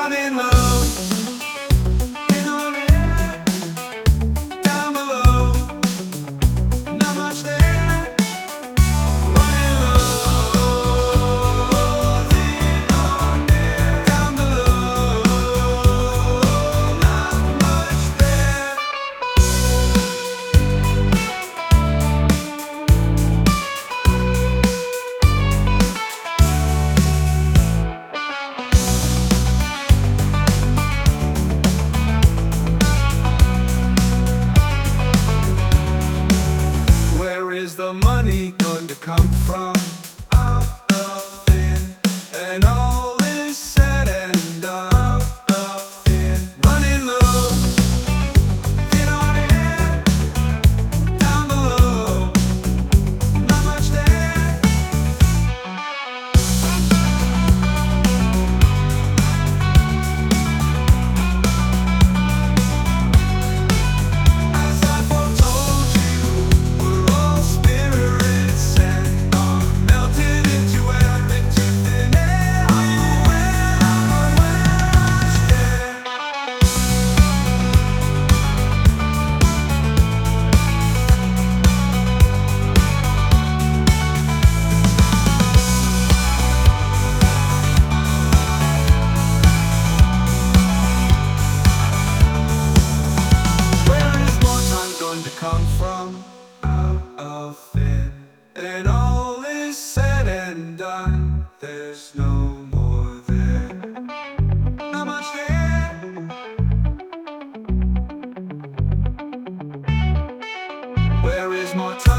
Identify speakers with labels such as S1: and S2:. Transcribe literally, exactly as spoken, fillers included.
S1: running low, in on air, down below, not much there. Running low, in on air, down below, not much there. Where is the money going to come from? Out of thin, and all is said and done. Out of thin, running low, in on air, down below, not much there. As I foretold you, we're all spirits and are melted into air, into thin air. Are you aware? I'm aware, much there. Where is more time going to come from? Out of thin, and all is said and done. There's no more there, not much there. Where is more time?